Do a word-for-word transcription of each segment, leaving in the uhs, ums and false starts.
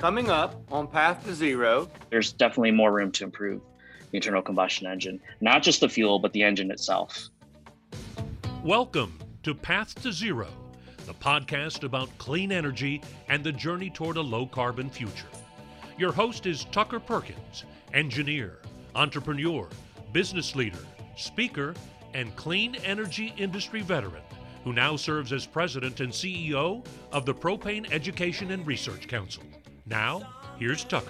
Coming up on Path to Zero, there's definitely more room to improve the internal combustion engine, not just the fuel, but the engine itself. Welcome to Path to Zero, the podcast about clean energy and the journey toward a low-carbon future. Your host is Tucker Perkins, engineer, entrepreneur, business leader, speaker, and clean energy industry veteran, who now serves as president and C E O of the Propane Education and Research Council. Now, here's Tucker.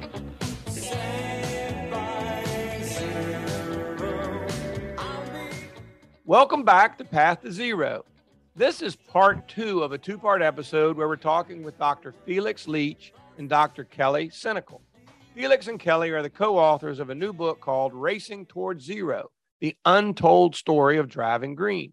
Welcome back to Path to Zero. This is part two of a two-part episode where we're talking with Doctor Felix Leach and Doctor Kelly Senecal. Felix and Kelly are the co-authors of a new book called Racing Towards Zero, The Untold Story of Driving Green.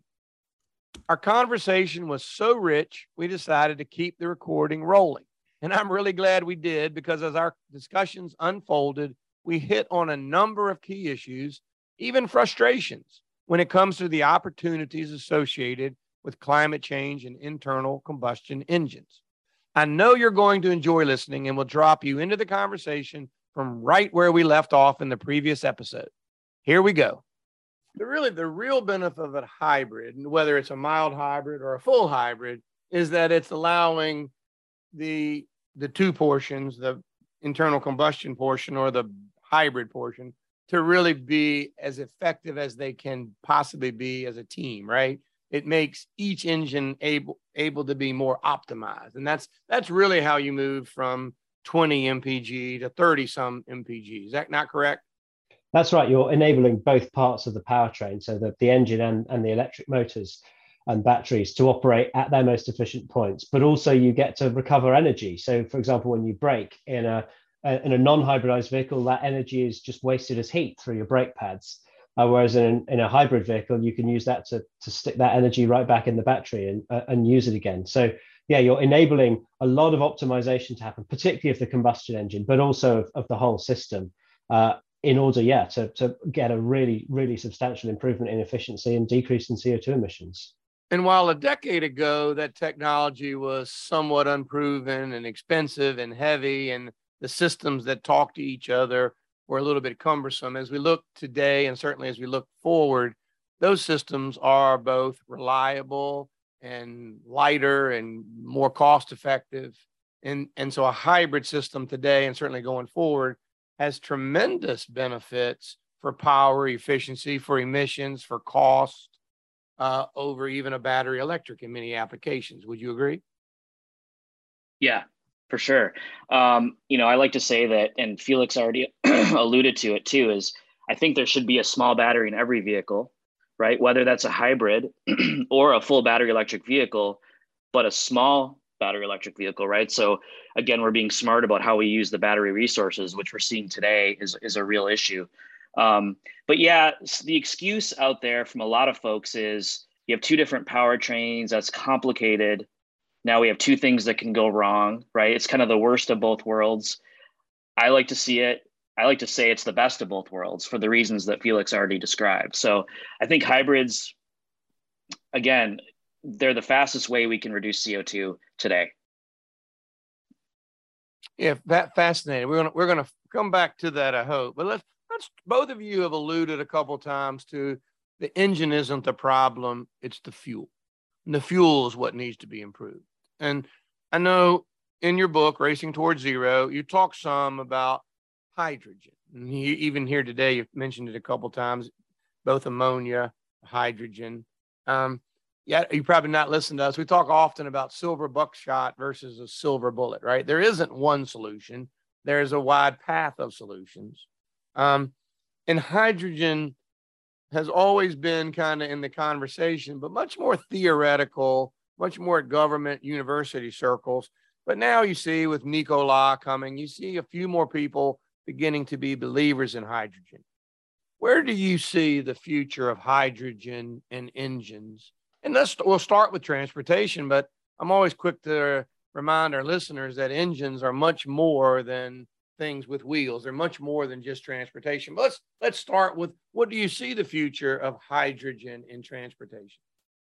Our conversation was so rich, we decided to keep the recording rolling. And I'm really glad we did, because as our discussions unfolded, we hit on a number of key issues, even frustrations, when it comes to the opportunities associated with climate change and internal combustion engines. I know you're going to enjoy listening, and we'll drop you into the conversation from right where we left off in the previous episode. Here we go. The really, the real benefit of a hybrid, whether it's a mild hybrid or a full hybrid, is that it's allowing the the two portions, the internal combustion portion or the hybrid portion, to really be as effective as they can possibly be as a team, right? It makes each engine able able to be more optimized. And that's that's really how you move from twenty M P G to thirty some M P G. Is that not correct? That's right. You're enabling both parts of the powertrain, so that the engine and, and the electric motors and batteries to operate at their most efficient points, but also you get to recover energy. So, for example, when you brake in a, a in a non-hybridized vehicle, that energy is just wasted as heat through your brake pads. Uh, whereas in, in a hybrid vehicle, you can use that to, to stick that energy right back in the battery and, uh, and use it again. So, yeah, you're enabling a lot of optimization to happen, particularly of the combustion engine, but also of, of the whole system, uh, in order, yeah, to, to get a really, really substantial improvement in efficiency and decrease in C O two emissions. And while a decade ago, that technology was somewhat unproven and expensive and heavy, and the systems that talk to each other were a little bit cumbersome, as we look today, and certainly as we look forward, those systems are both reliable and lighter and more cost effective. And, and so a hybrid system today, and certainly going forward, has tremendous benefits for power efficiency, for emissions, for cost, uh, over even a battery electric in many applications. Would you agree? Yeah, for sure. Um, you know, I like to say that, and Felix already alluded to it too, is I think there should be a small battery in every vehicle, right? Whether that's a hybrid or a full battery electric vehicle, but a small battery electric vehicle, right? So again, we're being smart about how we use the battery resources, which we're seeing today is, is a real issue. Um, but yeah, the excuse out there from a lot of folks is you have two different powertrains, that's complicated. Now we have two things that can go wrong, right? It's kind of the worst of both worlds. I like to see it. I like to say it's the best of both worlds for the reasons that Felix already described. So I think hybrids, again, they're the fastest way we can reduce C O two today. Yeah, that fascinating. We're gonna we're gonna come back to that, I hope. But let's let's both of you have alluded a couple times to the engine isn't the problem, it's the fuel. And the fuel is what needs to be improved. And I know in your book, Racing Towards Zero, you talk some about hydrogen. And you, even here today, you've mentioned it a couple times, both ammonia, hydrogen. Um, yeah, you probably not listened to us. We talk often about silver buckshot versus a silver bullet, right? There isn't one solution. There's a wide path of solutions. Um, and hydrogen has always been kind of in the conversation, but much more theoretical, much more at government university circles. But now you see with Nikola coming, you see a few more people beginning to be believers in hydrogen. Where do you see the future of hydrogen and engines? And let's, we'll start with transportation, but I'm always quick to remind our listeners that engines are much more than things with wheels. They're much more than just transportation. But let's, let's start with, what do you see the future of hydrogen in transportation?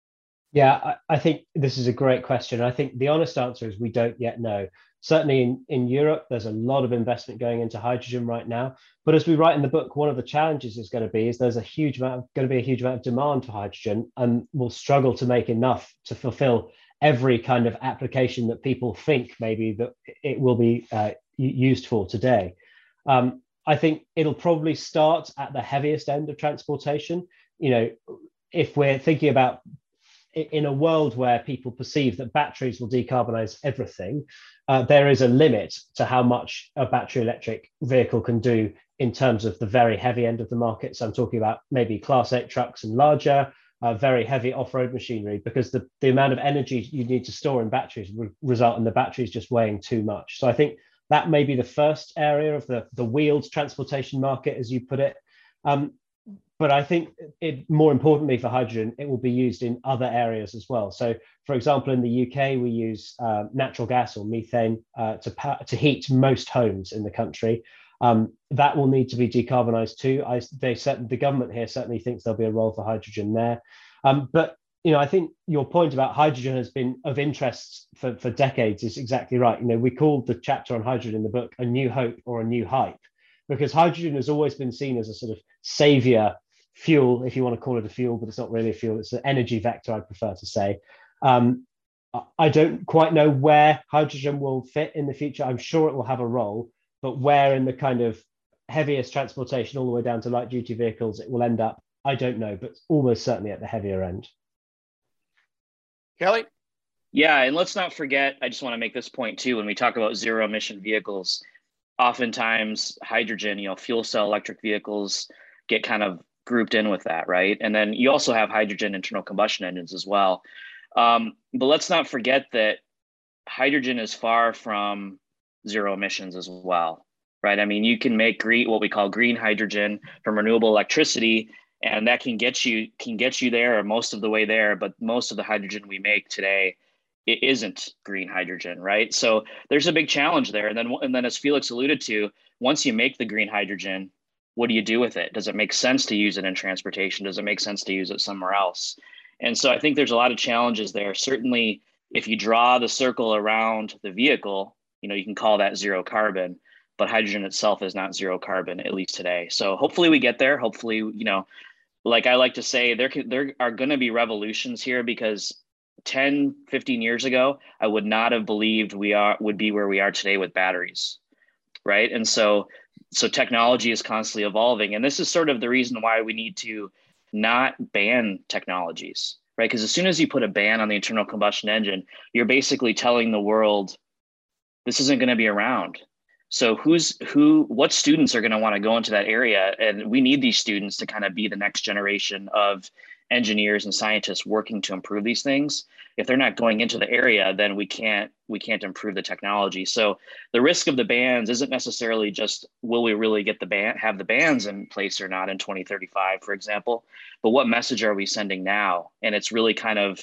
Yeah, I, I think this is a great question. I think the honest answer is we don't yet know. Certainly in, in Europe, there's a lot of investment going into hydrogen right now. But as we write in the book, one of the challenges is going to be is there's a huge amount of, going to be a huge amount of demand for hydrogen, and we'll struggle to make enough to fulfill every kind of application that people think maybe that it will be uh, used for today. Um, I think it'll probably start at the heaviest end of transportation. You know, if we're thinking about in a world where people perceive that batteries will decarbonize everything, uh, there is a limit to how much a battery electric vehicle can do in terms of the very heavy end of the market. So I'm talking about maybe class eight trucks and larger, uh, very heavy off-road machinery, because the, the amount of energy you need to store in batteries would result in the batteries just weighing too much. So I think that may be the first area of the, the wheeled transportation market, as you put it. Um, but I think it, more importantly for hydrogen, it will be used in other areas as well. So, for example, in the U K, we use uh, natural gas or methane uh, to, to heat most homes in the country. Um, that will need to be decarbonised too. I, they set, the government here certainly thinks there'll be a role for hydrogen there. Um, but you know, I think your point about hydrogen has been of interest for, for decades is exactly right. You know, we called the chapter on hydrogen in the book "A New Hope" or "A New Hype," because hydrogen has always been seen as a sort of savior fuel, if you want to call it a fuel, but it's not really a fuel. It's an energy vector, I prefer to say. Um, I don't quite know where hydrogen will fit in the future. I'm sure it will have a role, but where in the kind of heaviest transportation all the way down to light duty vehicles it will end up, I don't know, but almost certainly at the heavier end. Kelly? Yeah, and let's not forget, I just want to make this point too, when we talk about zero emission vehicles, oftentimes hydrogen, you know, fuel cell electric vehicles get kind of grouped in with that, right? And then you also have hydrogen internal combustion engines as well. Um, but let's not forget that hydrogen is far from zero emissions as well, right? I mean, you can make green, what we call green hydrogen from renewable electricity, and that can get you can get you there or most of the way there. But most of the hydrogen we make today, it isn't green hydrogen, right? So there's a big challenge there. And then, and then as Felix alluded to, once you make the green hydrogen, what do you do with it? Does it make sense to use it in transportation? Does it make sense to use it somewhere else? And so I think there's a lot of challenges there. Certainly, if you draw the circle around the vehicle, you know, you can call that zero carbon, but hydrogen itself is not zero carbon, at least today. So hopefully we get there. Hopefully, you know, like I like to say, there can, there are going to be revolutions here, because ten, fifteen years ago, I would not have believed we are would be where we are today with batteries, right? And so so technology is constantly evolving, and this is sort of the reason why we need to not ban technologies, right? Because as soon as you put a ban on the internal combustion engine, you're basically telling the world this isn't going to be around. So who's who what students are going to want to go into that area? And we need these students to kind of be the next generation of engineers and scientists working to improve these things. If they're not going into the area, then we can't we can't improve the technology. So the risk of the bans isn't necessarily just will we really get the ban have the bans in place or not in twenty thirty-five, for example, but what message are we sending now? And it's really kind of,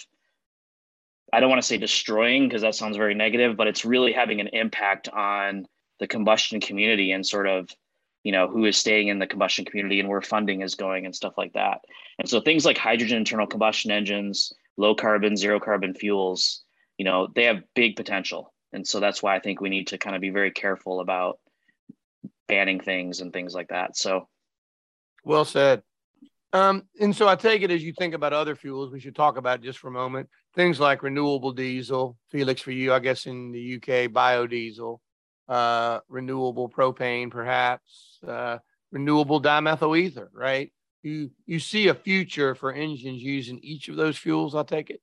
I don't want to say destroying because that sounds very negative, but it's really having an impact on the combustion community and sort of, you know, who is staying in the combustion community and where funding is going and stuff like that. And so things like hydrogen internal combustion engines, low carbon, zero carbon fuels, you know, they have big potential. And so that's why I think we need to kind of be very careful about banning things and things like that. So well said. Um, and so I take it as you think about other fuels, we should talk about it just for a moment. Things like renewable diesel, Felix, for you, I guess in the U K, biodiesel, uh, renewable propane, perhaps, uh, renewable dimethyl ether, right? You, you see a future for engines using each of those fuels, I'll take it?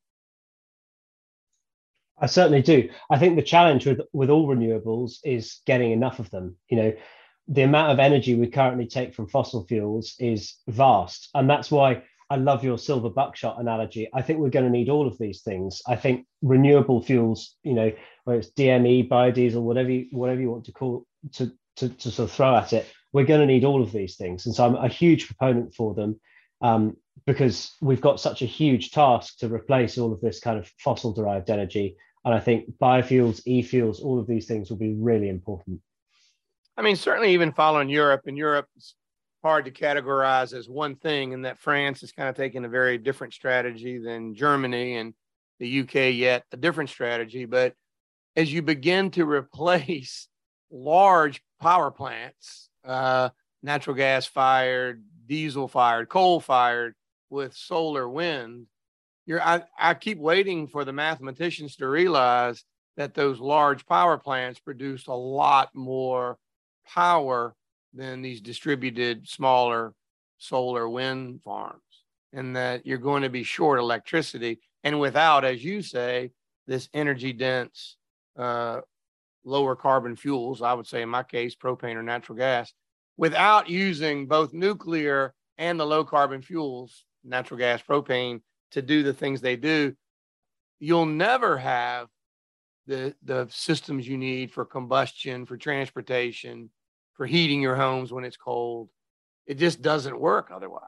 I certainly do. I think the challenge with, with all renewables is getting enough of them. You know, the amount of energy we currently take from fossil fuels is vast. And that's why I love your silver buckshot analogy. I think we're going to need all of these things. I think renewable fuels, you know, whether it's D M E, biodiesel, whatever you, whatever you want to call to, to, to sort of throw at it, we're going to need all of these things. And so I'm a huge proponent for them um, because we've got such a huge task to replace all of this kind of fossil derived energy. And I think biofuels, e-fuels, all of these things will be really important. I mean, certainly even following Europe, in Europe, hard to categorize as one thing, and that France is kind of taking a very different strategy than Germany, and the U K yet a different strategy. But as you begin to replace large power plants, uh, natural gas fired, diesel fired, coal fired with solar wind, you're, I, I keep waiting for the mathematicians to realize that those large power plants produce a lot more power than these distributed smaller solar wind farms, and that you're going to be short electricity. And without, as you say, this energy dense, uh, lower carbon fuels, I would say in my case, propane or natural gas, without using both nuclear and the low carbon fuels, natural gas, propane, to do the things they do, you'll never have the, the systems you need for combustion, for transportation, for heating your homes when it's cold. It just doesn't work otherwise.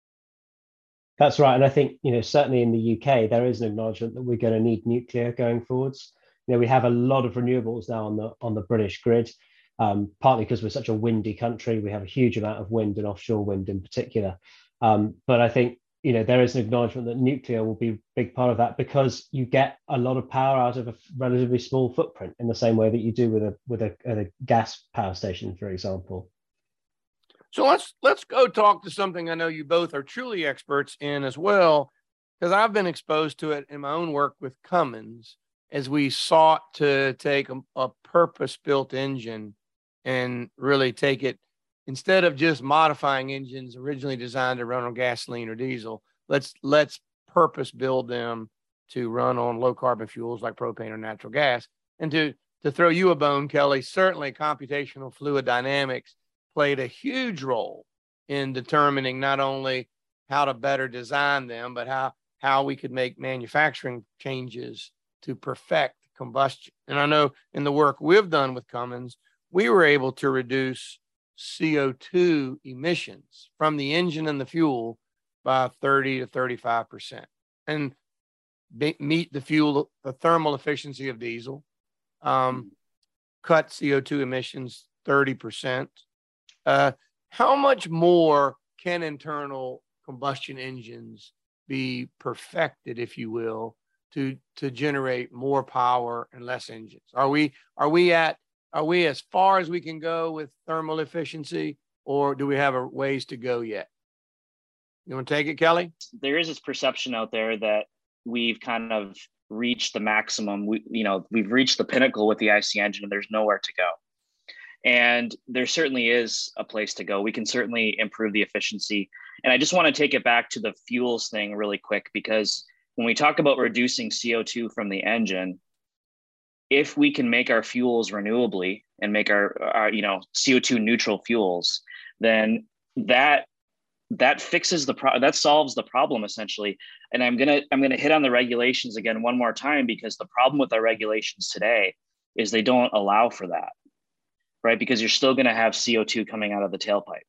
That's right. And I think, you know, certainly in the U K, there is an acknowledgement that we're going to need nuclear going forwards. You know, we have a lot of renewables now on the on the British grid, um, partly because we're such a windy country. We have a huge amount of wind and offshore wind in particular. Um, but I think, you know, there is an acknowledgement that nuclear will be a big part of that, because you get a lot of power out of a relatively small footprint in the same way that you do with a with a, a gas power station, for example. So let's let's go talk to something I know you both are truly experts in as well, because I've been exposed to it in my own work with Cummins as we sought to take a, a purpose-built engine and really take it, instead of just modifying engines originally designed to run on gasoline or diesel, let's let's purpose build them to run on low carbon fuels like propane or natural gas. And to to throw you a bone, Kelly, certainly computational fluid dynamics played a huge role in determining not only how to better design them, but how how we could make manufacturing changes to perfect combustion. And I know in the work we've done with Cummins, we were able to reduce C O two emissions from the engine and the fuel by thirty to thirty-five percent, and be, meet the fuel, the thermal efficiency of diesel, um, cut C O two emissions thirty percent. Uh, how much more can internal combustion engines be perfected, if you will, to, to generate more power and less engines? Are we, are we at Are we as far as we can go with thermal efficiency, or do we have a ways to go yet? You want to take it, Kelly? There is this perception out there that we've kind of reached the maximum. We, you know, we've reached the pinnacle with the I C engine, and there's nowhere to go. And there certainly is a place to go. We can certainly improve the efficiency. And I just want to take it back to the fuels thing really quick, because when we talk about reducing C O two from the engine, if we can make our fuels renewably and make our, our you know, C O two neutral fuels, then that that fixes the pro that solves the problem essentially. And I'm gonna I'm gonna hit on the regulations again one more time, because the problem with our regulations today is they don't allow for that, right? Because you're still gonna have C O two coming out of the tailpipe.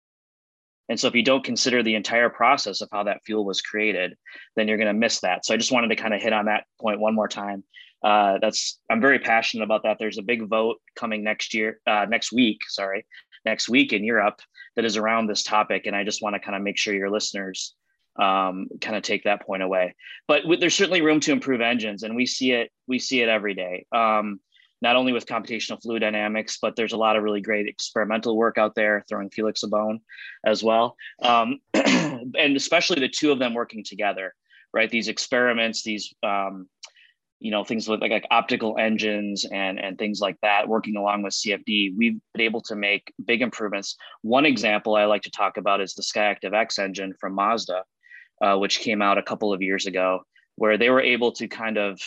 And so if you don't consider the entire process of how that fuel was created, then you're gonna miss that. So I just wanted to kind of hit on that point one more time. Uh, that's I'm very passionate about that. There's a big vote coming next year, uh, next week, sorry, next week in Europe that is around this topic. And I just want to kind of make sure your listeners um, kind of take that point away. But w- there's certainly room to improve engines, and we see it. We see it every day. Um, not only with computational fluid dynamics, but there's a lot of really great experimental work out there, throwing Felix a bone as well, um, and especially the two of them working together, right? These experiments, these um, you know, things with like, like optical engines and, and things like that, working along with C F D, we've been able to make big improvements. One example I like to talk about is the Skyactiv X engine from Mazda, uh, which came out a couple of years ago, where they were able to kind of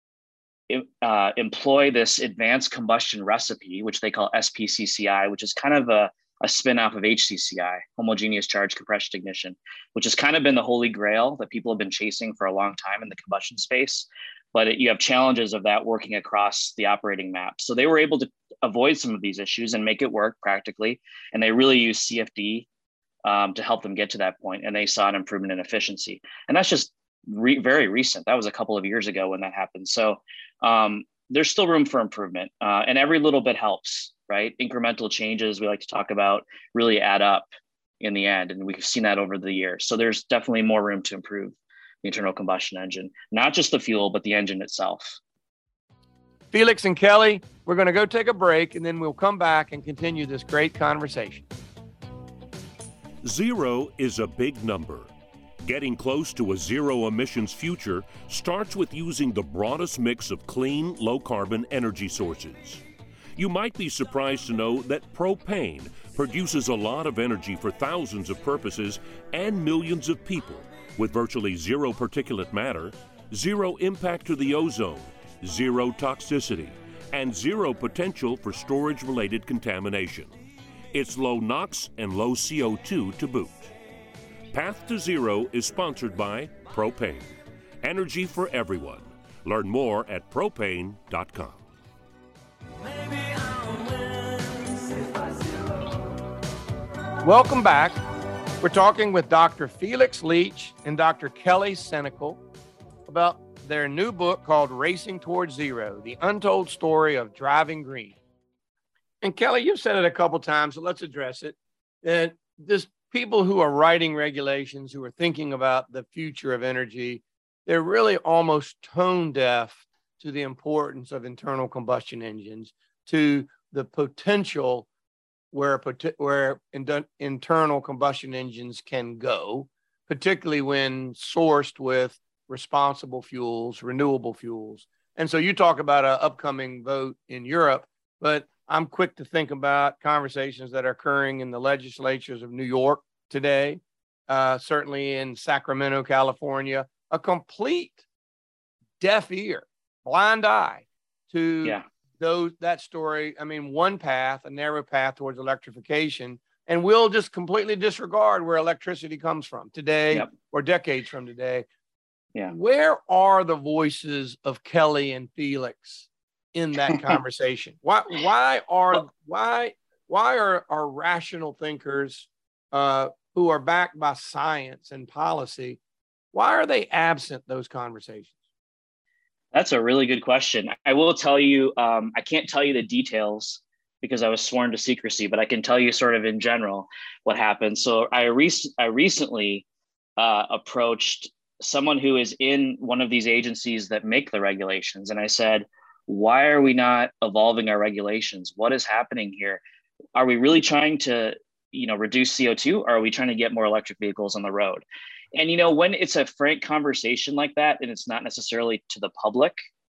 uh, employ this advanced combustion recipe, which they call S P C C I, which is kind of a, a spin-off of H C C I, homogeneous charge compression ignition, which has kind of been the holy grail that people have been chasing for a long time in the combustion space. But it, you have challenges of that working across the operating map. So they were able to avoid some of these issues and make it work practically. And they really used C F D um, to help them get to that point. And they saw an improvement in efficiency. And that's just re- very recent. That was a couple of years ago when that happened. So um, there's still room for improvement. Uh, and every little bit helps, right? Incremental changes we like to talk about really add up in the end. And we've seen that over the years. So there's definitely more room to improve the internal combustion engine, not just the fuel, but the engine itself. Felix and Kelly, we're going to go take a break, and then we'll come back and continue this great conversation. Zero is a big number. Getting close to a zero emissions future starts with using the broadest mix of clean, low-carbon energy sources. You might be surprised to know that propane produces a lot of energy for thousands of purposes and millions of people, with virtually zero particulate matter, zero impact to the ozone, zero toxicity, and zero potential for storage-related contamination. It's low NOx and low C O two to boot. Path to Zero is sponsored by Propane. Energy for everyone. Learn more at propane dot com. Welcome back. We're talking with Doctor Felix Leach and Doctor Kelly Senecal about their new book called Racing Towards Zero, The Untold Story of Driving Green. And Kelly, you've said it a couple times, so let's address it. That this people who are writing regulations, who are thinking about the future of energy, they're really almost tone deaf to the importance of internal combustion engines, to the potential where, where in, internal combustion engines can go, particularly when sourced with responsible fuels, renewable fuels. And so you talk about an upcoming vote in Europe, but I'm quick to think about conversations that are occurring in the legislatures of New York today, uh, certainly in Sacramento, California, a complete deaf ear, blind eye to yeah. those that story. I mean, one path, a narrow path towards electrification, and we'll just completely disregard where electricity comes from today yep. or decades from today. Yeah. Where are the voices of Kelly and Felix in that conversation? Why, why are, why, why are, are rational thinkers uh, who are backed by science and policy, why are they absent those conversations? That's a really good question. I will tell you, um, I can't tell you the details because I was sworn to secrecy, but I can tell you sort of in general what happened. So I, rec- I recently uh, approached someone who is in one of these agencies that make the regulations. And I said, why are we not evolving our regulations? What is happening here? Are we really trying to, you know, reduce C O two? Or are we trying to get more electric vehicles on the road? And, you know, when it's a frank conversation like that, and it's not necessarily to the public,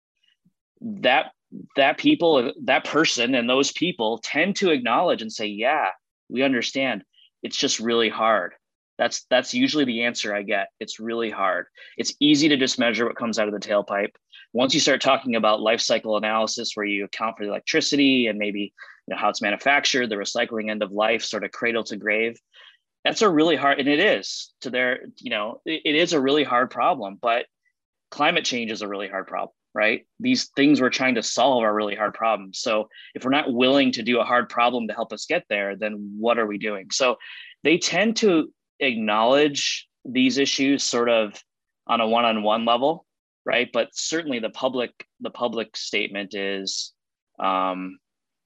that that people, that person and those people tend to acknowledge and say, yeah, we understand. It's just really hard. That's that's usually the answer I get. It's really hard. It's easy to just measure what comes out of the tailpipe. Once you start talking about life cycle analysis, where you account for the electricity and maybe, you know, how it's manufactured, the recycling end of life, sort of cradle to grave, that's a really hard, and it is to their, you know, it, it is a really hard problem. But climate change is a really hard problem, right? These things we're trying to solve are really hard problems. So if we're not willing to do a hard problem to help us get there, then what are we doing? So they tend to acknowledge these issues sort of on a one-on-one level, right? But certainly the public, the public statement is um,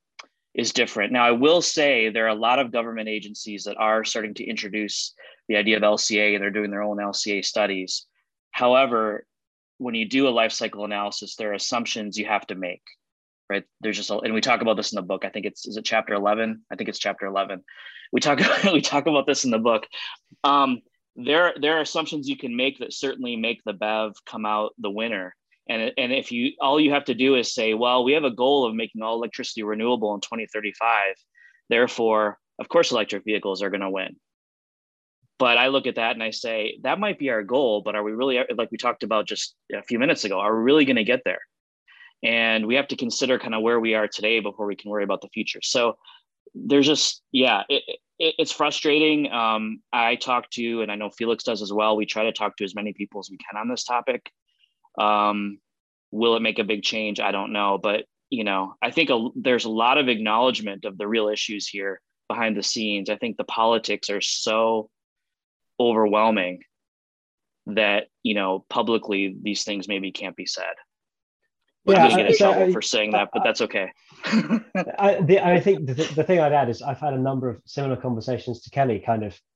is different. Now, I will say there are a lot of government agencies that are starting to introduce the idea of L C A, and they're doing their own L C A studies. However, when you do a life cycle analysis, there are assumptions you have to make, right? There's just, a, and we talk about this in the book. I think it's, is it chapter eleven? I think it's chapter eleven. We talk, we talk about this in the book. Um, there, there are assumptions you can make that certainly make the B E V come out the winner. And, and if you, all you have to do is say, well, we have a goal of making all electricity renewable in twenty thirty-five. Therefore, of course, electric vehicles are going to win. But I look at that and I say, that might be our goal, but are we really, like we talked about just a few minutes ago, are we really going to get there? And we have to consider kind of where we are today before we can worry about the future. So there's just, yeah, it, it, it's frustrating. Um, I talk to, and I know Felix does as well, we try to talk to as many people as we can on this topic. Um, will it make a big change? I don't know. But, you know, I think a, there's a lot of acknowledgement of the real issues here behind the scenes. I think the politics are so overwhelming that, you know, publicly these things maybe can't be said. We're yeah, going to get in so, trouble uh, for saying that, but that's okay. I, the, I think the, the thing I'd add is I've had a number of similar conversations to Kelly, kind of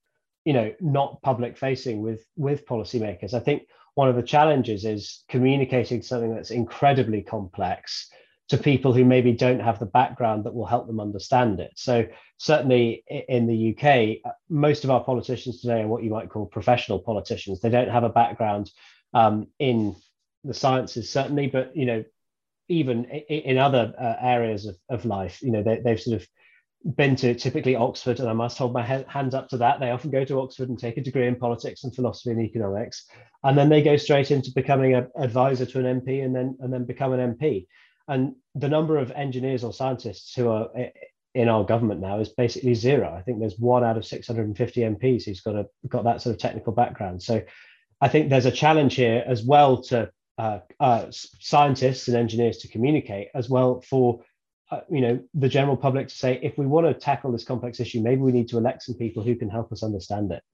you know, not public facing with with policymakers. I think one of the challenges is communicating something that's incredibly complex to people who maybe don't have the background that will help them understand it. So certainly in the U K, most of our politicians today are what you might call professional politicians. They don't have a background um, in the sciences, certainly, but, you know, even in other uh, areas of, of life, you know, they, they've sort of been to typically Oxford, and I must hold my hands up to that. They often go to Oxford and take a degree in politics and philosophy and economics, and then they go straight into becoming an advisor to an M P and then and then become an M P. And the number of engineers or scientists who are in our government now is basically zero. I think there's one out of six hundred fifty M Ps who's got a got that sort of technical background. So I think there's a challenge here as well to uh, uh, scientists and engineers to communicate, as well for Uh, you know, the general public to say, if we want to tackle this complex issue, maybe we need to elect some people who can help us understand it.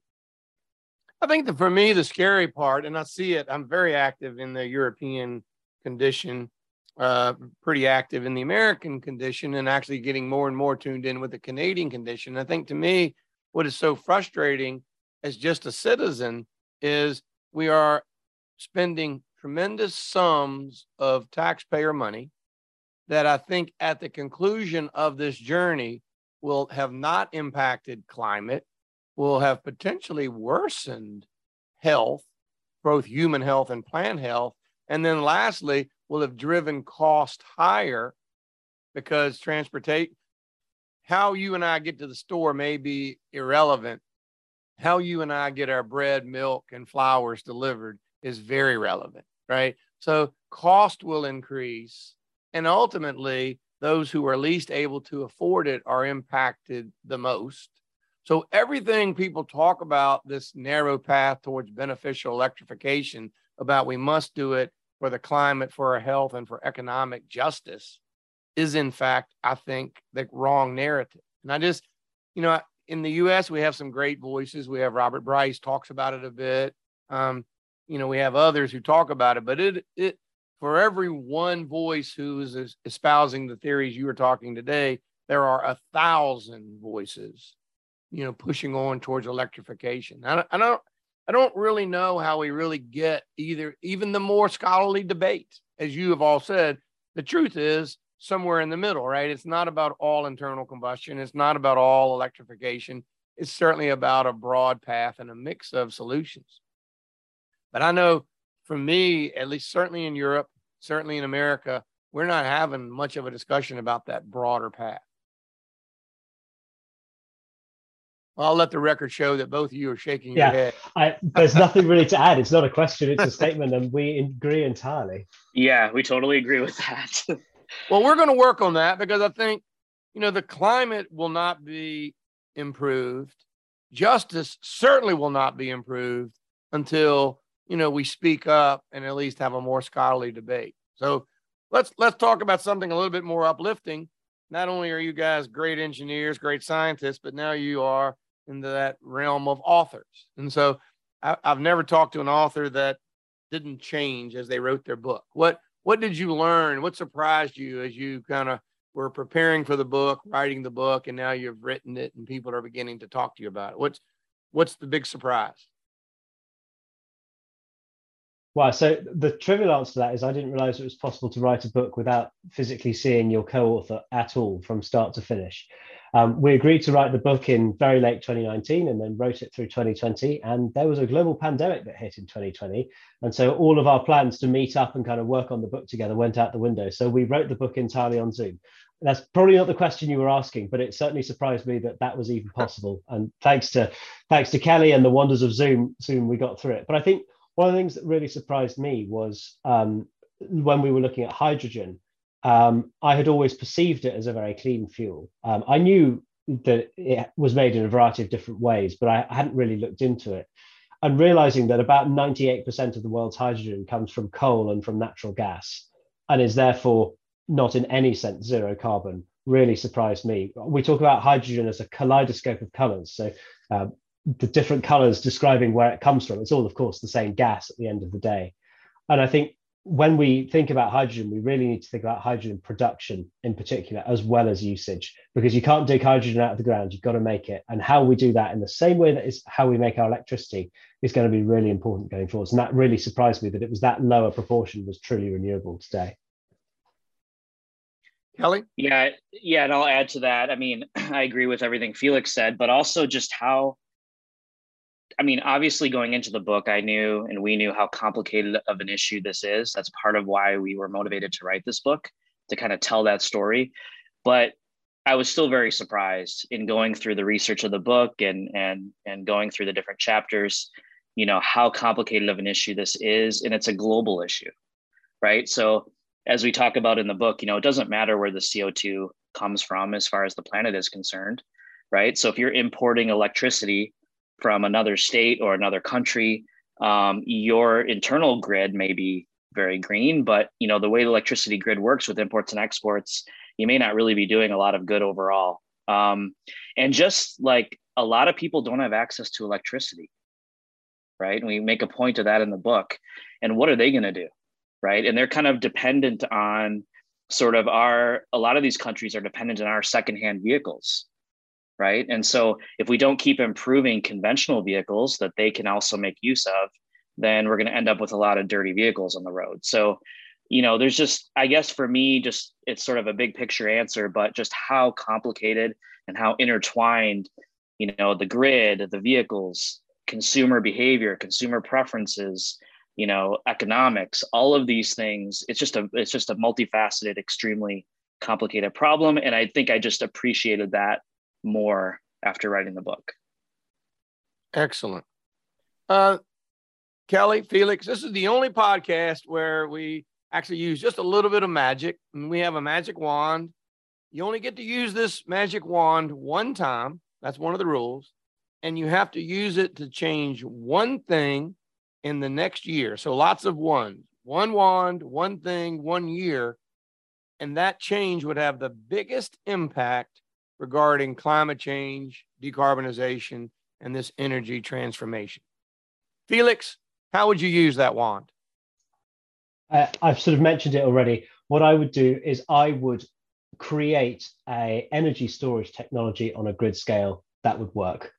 I think that for me, the scary part, and I see it, I'm very active in the European condition, uh, pretty active in the American condition, and actually getting more and more tuned in with the Canadian condition. I think to me, what is so frustrating as just a citizen is we are spending tremendous sums of taxpayer money that I think at the conclusion of this journey will have not impacted climate, will have potentially worsened health, both human health and plant health. And then lastly, will have driven cost higher because transportation, how you and I get to the store may be irrelevant. How you and I get our bread, milk, and flowers delivered is very relevant, right? So cost will increase. And ultimately, those who are least able to afford it are impacted the most. So everything people talk about, this narrow path towards beneficial electrification, about we must do it for the climate, for our health, and for economic justice, is in fact, I think, the wrong narrative. And I just, you know, in the U S, we have some great voices. We have Robert Bryce talks about it a bit. Um, you know, we have others who talk about it, but it, it, for every one voice who is espousing the theories you were talking today, there are a thousand voices, you know, pushing on towards electrification. I don't, I don't, I don't really know how we really get either, even the more scholarly debate, as you have all said. The truth is somewhere in the middle, right? It's not about all internal combustion. It's not about all electrification. It's certainly about a broad path and a mix of solutions. But I know, for me, at least certainly in Europe, certainly in America, we're not having much of a discussion about that broader path. Well, I'll let the record show that both of you are shaking yeah, your head. I, there's nothing really to add. It's not a question, it's a statement, and we agree entirely. Yeah, we totally agree with that. Well, we're going to work on that because I think, you know, the climate will not be improved. Justice certainly will not be improved until, you know, we speak up and at least have a more scholarly debate. So let's let's talk about something a little bit more uplifting. Not only are you guys great engineers, great scientists, but now you are into that realm of authors. And so I, I've never talked to an author that didn't change as they wrote their book. What what did you learn? What surprised you as you kind of were preparing for the book, writing the book, and now you've written it and people are beginning to talk to you about it? What's what's the big surprise? Well, so the trivial answer to that is I didn't realize it was possible to write a book without physically seeing your co-author at all from start to finish. Um, we agreed to write the book in very late twenty nineteen and then wrote it through twenty twenty. And there was a global pandemic that hit in twenty twenty. And so all of our plans to meet up and kind of work on the book together went out the window. So we wrote the book entirely on Zoom. That's probably not the question you were asking, but it certainly surprised me that that was even possible. And thanks to thanks to Kelly and the wonders of Zoom, Zoom, we got through it. But I think one of the things that really surprised me was um, when we were looking at hydrogen, um, I had always perceived it as a very clean fuel. Um, I knew that it was made in a variety of different ways, but I hadn't really looked into it. And realizing that about ninety-eight percent of the world's hydrogen comes from coal and from natural gas, and is therefore not in any sense zero carbon, really surprised me. We talk about hydrogen as a kaleidoscope of colors. So uh, the different colors describing where it comes from. It's all, of course, the same gas at the end of the day. And I think when we think about hydrogen, we really need to think about hydrogen production in particular, as well as usage, because you can't dig hydrogen out of the ground. You've got to make it. And how we do that in the same way that is how we make our electricity is going to be really important going forwards. And that really surprised me that it was that lower proportion was truly renewable today. Kelly? Yeah, yeah, and I'll add to that. I mean, I agree with everything Felix said, but also just how, I mean, obviously going into the book, I knew and we knew how complicated of an issue this is. That's part of why we were motivated to write this book, to kind of tell that story. But I was still very surprised in going through the research of the book and and and going through the different chapters, you know, how complicated of an issue this is. And it's a global issue, right? So as we talk about in the book, you know, it doesn't matter where the C O two comes from as far as the planet is concerned, right? So if you're importing electricity from another state or another country, um, your internal grid may be very green, but you know the way the electricity grid works with imports and exports, you may not really be doing a lot of good overall. Um, and just like a lot of people don't have access to electricity, right? And we make a point of that in the book. And what are they going to do, right? And they're kind of dependent on sort of our, a lot of these countries are dependent on our secondhand vehicles, right? And so if we don't keep improving conventional vehicles that they can also make use of, then we're going to end up with a lot of dirty vehicles on the road. So, you know, there's just, I guess for me, just it's sort of a big picture answer, but just how complicated and how intertwined, you know, the grid, the vehicles, consumer behavior, consumer preferences, you know, economics, all of these things, it's just a, it's just a multifaceted, extremely complicated problem. And I think I just appreciated that more after writing the book. Excellent. Uh, Kelly, Felix, this is the only podcast where we actually use just a little bit of magic. And we have a magic wand. You only get to use this magic wand one time. That's one of the rules. And you have to use it to change one thing in the next year. So lots of ones, one wand, one thing, one year. And that change would have the biggest impact regarding climate change, decarbonization, and this energy transformation. Felix, how would you use that wand? Uh, I've sort of mentioned it already. What I would do is I would create a energy storage technology on a grid scale that would work.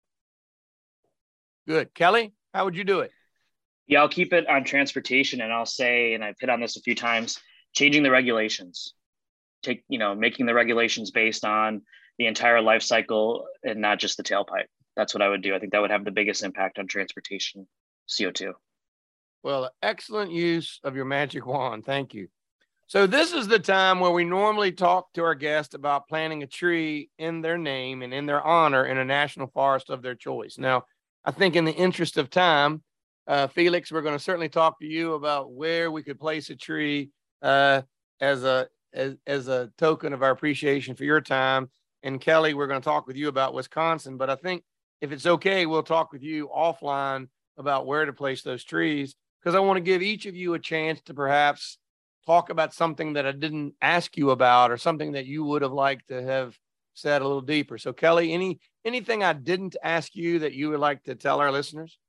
Good. Kelly, how would you do it? Yeah, I'll keep it on transportation, and I'll say, and I've hit on this a few times, changing the regulations. Take, you know, making the regulations based on the entire life cycle and not just the tailpipe. That's what I would do. I think that would have the biggest impact on transportation C O two. Well, excellent use of your magic wand. Thank you. So this is the time where we normally talk to our guests about planting a tree in their name and in their honor in a national forest of their choice. Now, I think in the interest of time, uh, Felix, we're going to certainly talk to you about where we could place a tree uh, as a as, as a token of our appreciation for your time. And Kelly, we're going to talk with you about Wisconsin, but I think if it's okay, we'll talk with you offline about where to place those trees, because I want to give each of you a chance to perhaps talk about something that I didn't ask you about or something that you would have liked to have said a little deeper. So Kelly, any anything I didn't ask you that you would like to tell our listeners?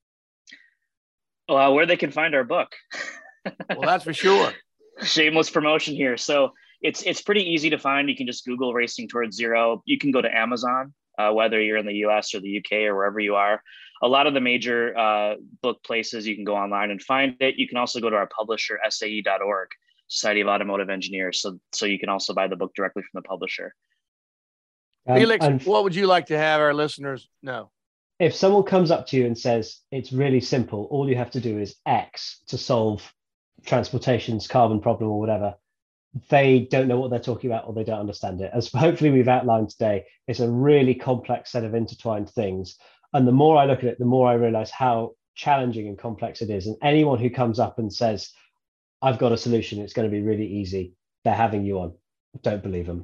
Well, where they can find our book. Well, that's for sure. Shameless promotion here. So it's it's pretty easy to find. You can just Google Racing Towards Zero. You can go to Amazon, uh, whether you're in the U S or the U K or wherever you are. A lot of the major uh, book places, you can go online and find it. You can also go to our publisher, S A E dot org, Society of Automotive Engineers. So, so you can also buy the book directly from the publisher. Um, Felix, and what would you like to have our listeners know? if someone comes up to you and says, it's really simple, all you have to do is X to solve transportation's carbon problem or whatever, they don't know what they're talking about or they don't understand it. As hopefully we've outlined today, it's a really complex set of intertwined things. And the more I look at it, the more I realize how challenging and complex it is. And anyone who comes up and says, I've got a solution, it's going to be really easy, they're having you on. Don't believe them.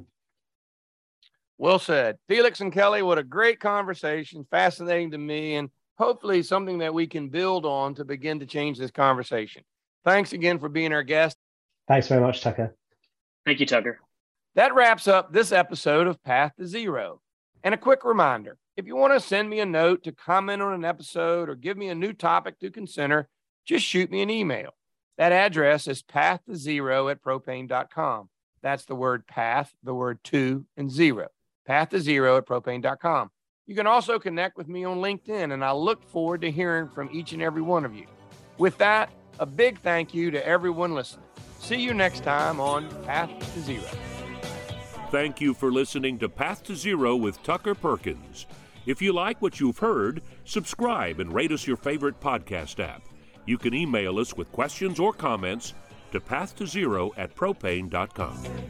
Well said. Felix and Kelly, what a great conversation. Fascinating to me, and hopefully something that we can build on to begin to change this conversation. Thanks again for being our guest. Thanks very much, Tucker. Thank you, Tucker. That wraps up this episode of Path to Zero. And a quick reminder, if you want to send me a note to comment on an episode or give me a new topic to consider, just shoot me an email. That address is path to zero at propane dot com. That's the word path, the word two, and zero. Path to zero at propane dot com. You can also connect with me on LinkedIn, and I look forward to hearing from each and every one of you. With that, a big thank you to everyone listening. See you next time on Path to Zero. Thank you for listening to Path to Zero with Tucker Perkins. If you like what you've heard, subscribe and rate us your favorite podcast app. You can email us with questions or comments to path to zero at propane dot com.